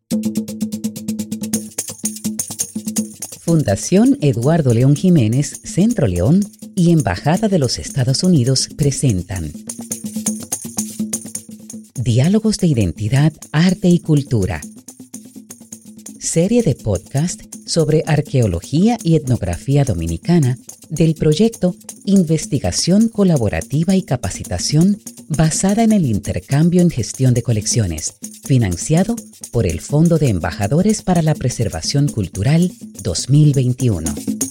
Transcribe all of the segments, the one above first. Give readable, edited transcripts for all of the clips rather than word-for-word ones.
Fundación Eduardo León Jiménez, Centro León y Embajada de los Estados Unidos presentan Diálogos de Identidad, Arte y Cultura. Serie de podcast sobre arqueología y etnografía dominicana del proyecto Investigación Colaborativa y Capacitación basada en el intercambio en gestión de colecciones, financiado por el Fondo de Embajadores para la Preservación Cultural 2021.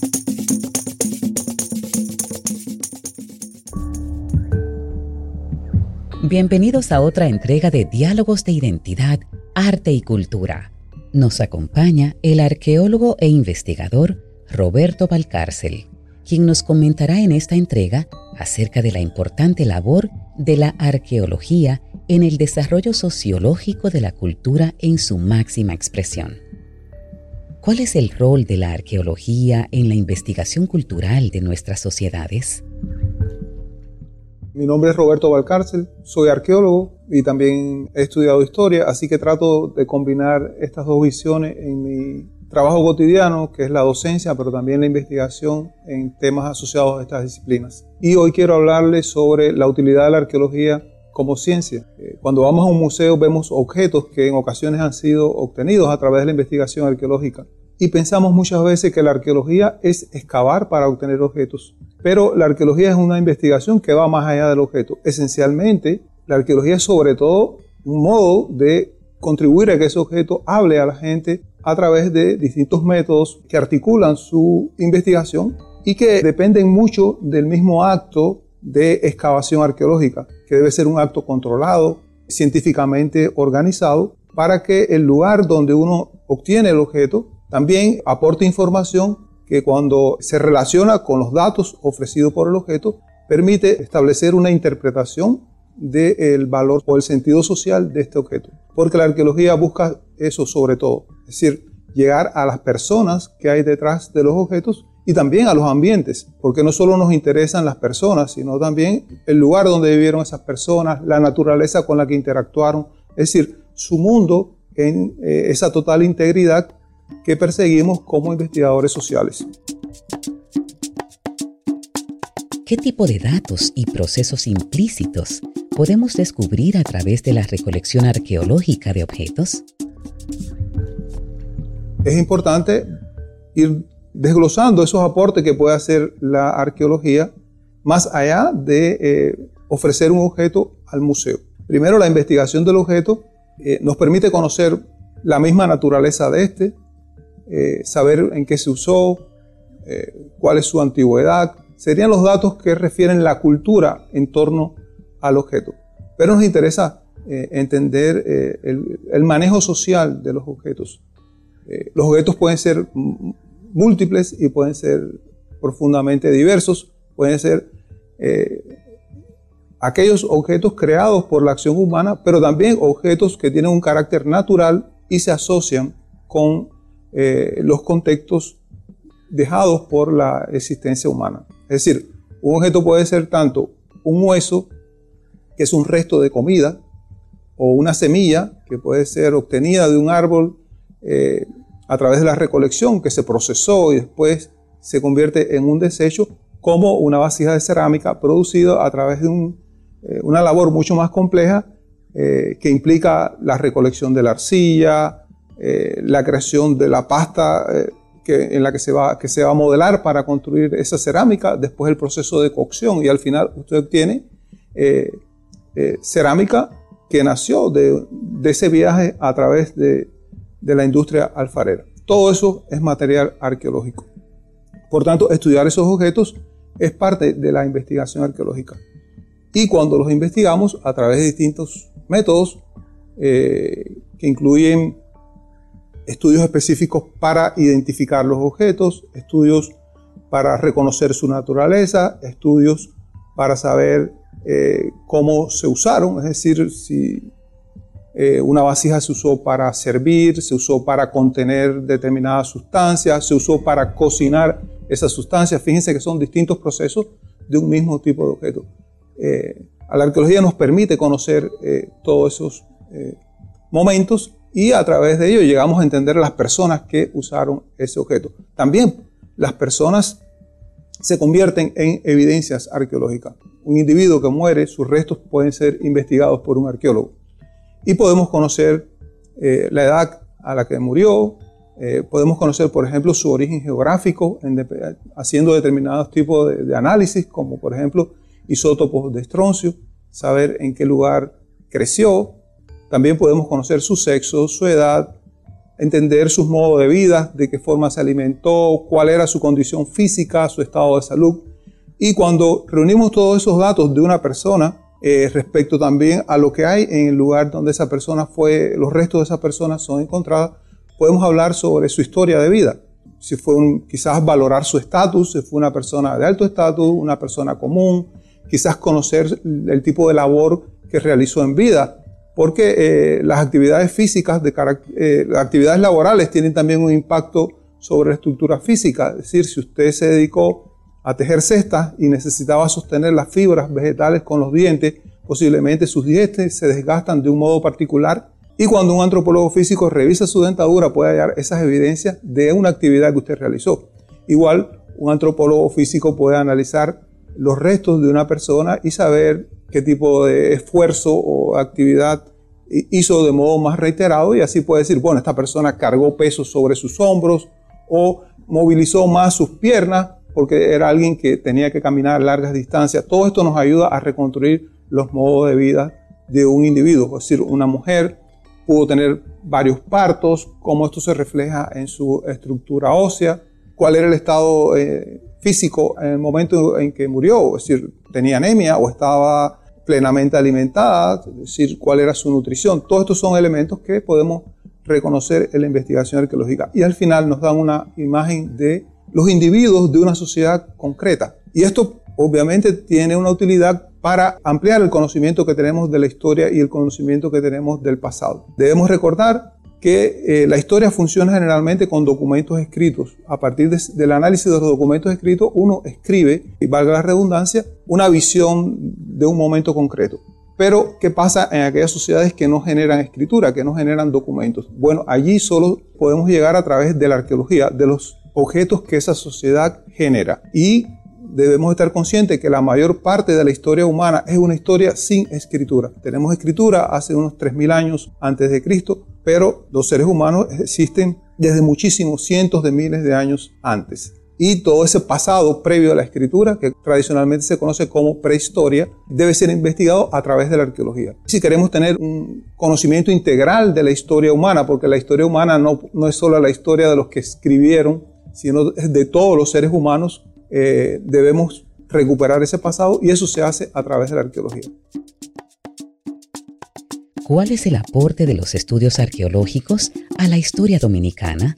Bienvenidos a otra entrega de Diálogos de Identidad, Arte y Cultura. Nos acompaña el arqueólogo e investigador Roberto Valcárcel, quien nos comentará en esta entrega acerca de la importante labor de la arqueología en el desarrollo sociológico de la cultura en su máxima expresión. ¿Cuál es el rol de la arqueología en la investigación cultural de nuestras sociedades? Mi nombre es Roberto Valcárcel, soy arqueólogo y también he estudiado historia, así que trato de combinar estas dos visiones en mi trabajo cotidiano, que es la docencia, pero también la investigación en temas asociados a estas disciplinas. Y hoy quiero hablarles sobre la utilidad de la arqueología como ciencia. Cuando vamos a un museo vemos objetos que en ocasiones han sido obtenidos a través de la investigación arqueológica. Y pensamos muchas veces que la arqueología es excavar para obtener objetos. Pero la arqueología es una investigación que va más allá del objeto. Esencialmente, la arqueología es sobre todo un modo de contribuir a que ese objeto hable a la gente a través de distintos métodos que articulan su investigación y que dependen mucho del mismo acto de excavación arqueológica, que debe ser un acto controlado, científicamente organizado, para que el lugar donde uno obtiene el objeto también aporte información que cuando se relaciona con los datos ofrecidos por el objeto, permite establecer una interpretación del valor o el sentido social de este objeto. Porque la arqueología busca eso sobre todo, es decir, llegar a las personas que hay detrás de los objetos y también a los ambientes, porque no solo nos interesan las personas, sino también el lugar donde vivieron esas personas, la naturaleza con la que interactuaron, es decir, su mundo en esa total integridad que perseguimos como investigadores sociales. ¿Qué tipo de datos y procesos implícitos podemos descubrir a través de la recolección arqueológica de objetos? Es importante ir desglosando esos aportes que puede hacer la arqueología más allá de ofrecer un objeto al museo. Primero, la investigación del objeto nos permite conocer la misma naturaleza de este, saber en qué se usó, cuál es su antigüedad. Serían los datos que refieren la cultura en torno al objeto. Pero nos interesa entender el manejo social de los objetos. Los objetos pueden ser múltiples y pueden ser profundamente diversos. Pueden ser aquellos objetos creados por la acción humana, pero también objetos que tienen un carácter natural y se asocian con los contextos dejados por la existencia humana. Es decir, un objeto puede ser tanto un hueso, que es un resto de comida, o una semilla, que puede ser obtenida de un árbol a través de la recolección, que se procesó y después se convierte en un desecho, como una vasija de cerámica producida a través de una labor mucho más compleja que implica la recolección de la arcilla, la creación de la pasta en la que se va a modelar para construir esa cerámica, después el proceso de cocción y al final usted obtiene cerámica que nació de ese viaje a través de la industria alfarera. Todo eso es material arqueológico. Por tanto, estudiar esos objetos es parte de la investigación arqueológica. Y cuando los investigamos a través de distintos métodos que incluyen estudios específicos para identificar los objetos, estudios para reconocer su naturaleza, estudios para saber cómo se usaron, es decir, si una vasija se usó para servir, se usó para contener determinadas sustancias, se usó para cocinar esas sustancias. Fíjense que son distintos procesos de un mismo tipo de objeto. A la arqueología nos permite conocer todos esos momentos y a través de ello llegamos a entender a las personas que usaron ese objeto. También las personas se convierten en evidencias arqueológicas. Un individuo que muere, sus restos pueden ser investigados por un arqueólogo y podemos conocer la edad a la que murió, podemos conocer, por ejemplo, su origen geográfico haciendo determinados tipos de análisis, como por ejemplo isótopos de estroncio, saber en qué lugar creció. También podemos conocer su sexo, su edad, entender sus modos de vida, de qué forma se alimentó, cuál era su condición física, su estado de salud. Y cuando reunimos todos esos datos de una persona, respecto también a lo que hay en el lugar donde esa persona fue, los restos de esa persona son encontrados, podemos hablar sobre su historia de vida. Si fue quizás valorar su estatus, si fue una persona de alto estatus, una persona común, quizás conocer el tipo de labor que realizó en vida, porque las actividades físicas, las actividades laborales tienen también un impacto sobre la estructura física. Es decir, si usted se dedicó a tejer cestas y necesitaba sostener las fibras vegetales con los dientes, posiblemente sus dientes se desgastan de un modo particular. Y cuando un antropólogo físico revisa su dentadura, puede hallar esas evidencias de una actividad que usted realizó. Igual, un antropólogo físico puede analizar los restos de una persona y saber qué tipo de esfuerzo o actividad hizo de modo más reiterado, y así puede decir, bueno, esta persona cargó pesos sobre sus hombros o movilizó más sus piernas porque era alguien que tenía que caminar largas distancias. Todo esto nos ayuda a reconstruir los modos de vida de un individuo. Es decir, una mujer pudo tener varios partos, cómo esto se refleja en su estructura ósea, cuál era el estado físico en el momento en que murió, es decir, tenía anemia o estaba plenamente alimentada, es decir, cuál era su nutrición. Todos estos son elementos que podemos reconocer en la investigación arqueológica y al final nos dan una imagen de los individuos de una sociedad concreta. Y esto obviamente tiene una utilidad para ampliar el conocimiento que tenemos de la historia y el conocimiento que tenemos del pasado. Debemos recordar que la historia funciona generalmente con documentos escritos. A partir del análisis de los documentos escritos, uno escribe, y valga la redundancia, una visión de un momento concreto. Pero, ¿qué pasa en aquellas sociedades que no generan escritura, que no generan documentos? Bueno, allí solo podemos llegar a través de la arqueología, de los objetos que esa sociedad genera. Y debemos estar conscientes que la mayor parte de la historia humana es una historia sin escritura. Tenemos escritura hace unos 3000 años antes de Cristo, pero los seres humanos existen desde muchísimos cientos de miles de años antes. Y todo ese pasado previo a la escritura, que tradicionalmente se conoce como prehistoria, debe ser investigado a través de la arqueología. Si queremos tener un conocimiento integral de la historia humana, porque la historia humana no es solo la historia de los que escribieron, sino de todos los seres humanos, debemos recuperar ese pasado y eso se hace a través de la arqueología. ¿Cuál es el aporte de los estudios arqueológicos a la historia dominicana?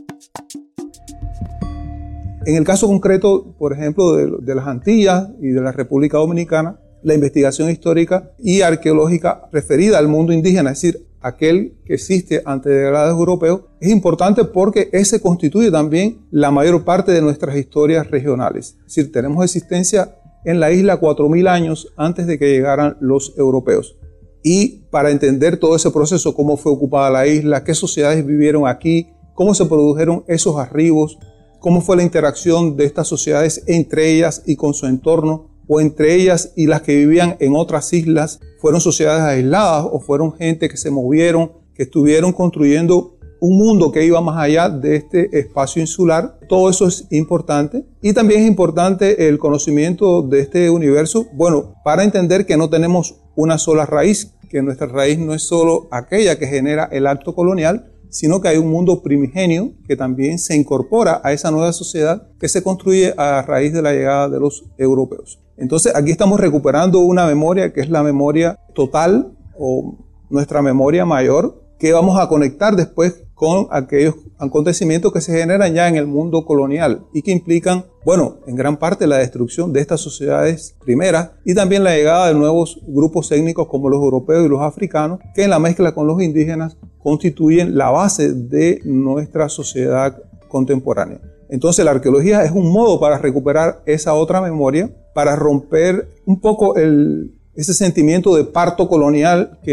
En el caso concreto, por ejemplo, de las Antillas y de la República Dominicana, la investigación histórica y arqueológica referida al mundo indígena, es decir, aquel que existe antes de llegadas europeos, es importante porque ese constituye también la mayor parte de nuestras historias regionales. Es decir, tenemos existencia en la isla 4000 años antes de que llegaran los europeos. Y para entender todo ese proceso, cómo fue ocupada la isla, qué sociedades vivieron aquí, cómo se produjeron esos arribos, cómo fue la interacción de estas sociedades entre ellas y con su entorno, o entre ellas y las que vivían en otras islas, fueron sociedades aisladas o fueron gente que se movieron, que estuvieron construyendo un mundo que iba más allá de este espacio insular. Todo eso es importante. Y también es importante el conocimiento de este universo, bueno, para entender que no tenemos una sola raíz, que nuestra raíz no es solo aquella que genera el acto colonial, sino que hay un mundo primigenio que también se incorpora a esa nueva sociedad que se construye a raíz de la llegada de los europeos. Entonces aquí estamos recuperando una memoria que es la memoria total o nuestra memoria mayor, que vamos a conectar después con aquellos acontecimientos que se generan ya en el mundo colonial y que implican, bueno, en gran parte la destrucción de estas sociedades primeras y también la llegada de nuevos grupos étnicos como los europeos y los africanos, que en la mezcla con los indígenas constituyen la base de nuestra sociedad contemporánea. Entonces la arqueología es un modo para recuperar esa otra memoria, para romper un poco ese sentimiento de parto colonial que nos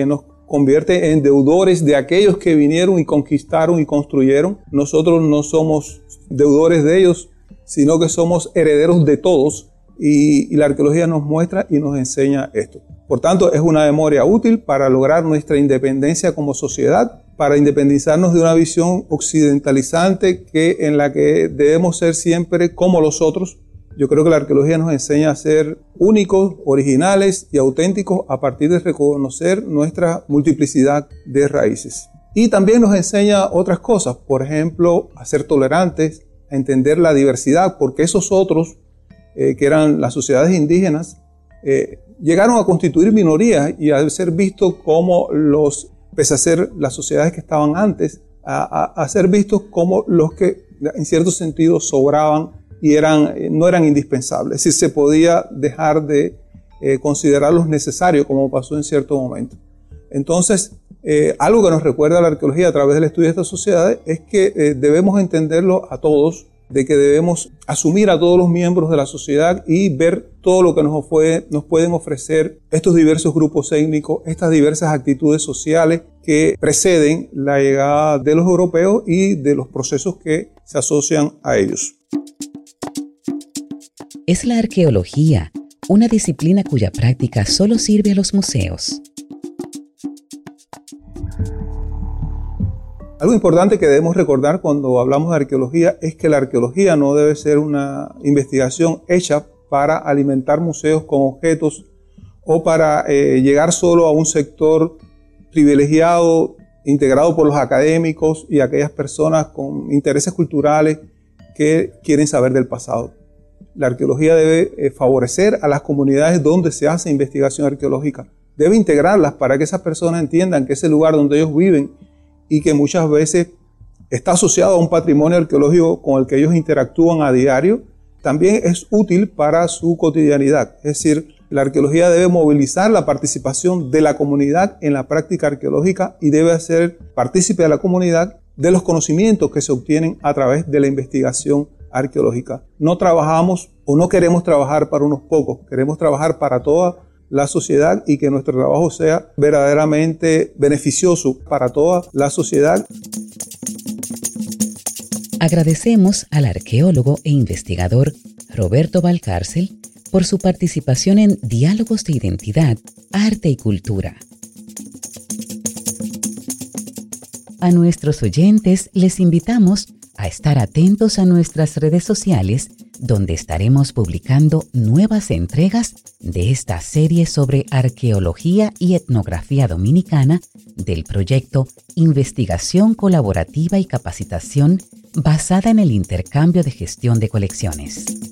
convierte en deudores de aquellos que vinieron y conquistaron y construyeron. Nosotros no somos deudores de ellos, sino que somos herederos de todos, y la arqueología nos muestra y nos enseña esto. Por tanto, es una memoria útil para lograr nuestra independencia como sociedad, para independizarnos de una visión occidentalizante en la que debemos ser siempre como los otros. Yo creo que la arqueología nos enseña a ser únicos, originales y auténticos a partir de reconocer nuestra multiplicidad de raíces. Y también nos enseña otras cosas, por ejemplo, a ser tolerantes, a entender la diversidad, porque esos otros, que eran las sociedades indígenas, llegaron a constituir minorías y a ser vistos como pese a ser las sociedades que estaban antes, a ser vistos como los que en cierto sentido sobraban y no eran indispensables. Es decir, se podía dejar de considerarlos necesarios, como pasó en cierto momento. Entonces, algo que nos recuerda la arqueología a través del estudio de estas sociedades es que debemos entenderlo a todos, de que debemos asumir a todos los miembros de la sociedad y ver todo lo que nos pueden ofrecer estos diversos grupos étnicos, estas diversas actitudes sociales que preceden la llegada de los europeos y de los procesos que se asocian a ellos. ¿Es la arqueología una disciplina cuya práctica solo sirve a los museos? Algo importante que debemos recordar cuando hablamos de arqueología es que la arqueología no debe ser una investigación hecha para alimentar museos con objetos o para llegar solo a un sector privilegiado, integrado por los académicos y aquellas personas con intereses culturales que quieren saber del pasado. La arqueología debe favorecer a las comunidades donde se hace investigación arqueológica. Debe integrarlas para que esas personas entiendan que ese lugar donde ellos viven y que muchas veces está asociado a un patrimonio arqueológico con el que ellos interactúan a diario, también es útil para su cotidianidad. Es decir, la arqueología debe movilizar la participación de la comunidad en la práctica arqueológica y debe hacer partícipe a la comunidad de los conocimientos que se obtienen a través de la investigación arqueológica. No trabajamos o no queremos trabajar para unos pocos, queremos trabajar para toda la sociedad y que nuestro trabajo sea verdaderamente beneficioso para toda la sociedad. Agradecemos al arqueólogo e investigador Roberto Valcárcel por su participación en Diálogos de Identidad, Arte y Cultura. A nuestros oyentes les invitamos a estar atentos a nuestras redes sociales, donde estaremos publicando nuevas entregas de esta serie sobre arqueología y etnografía dominicana del proyecto Investigación Colaborativa y Capacitación basada en el intercambio de gestión de colecciones.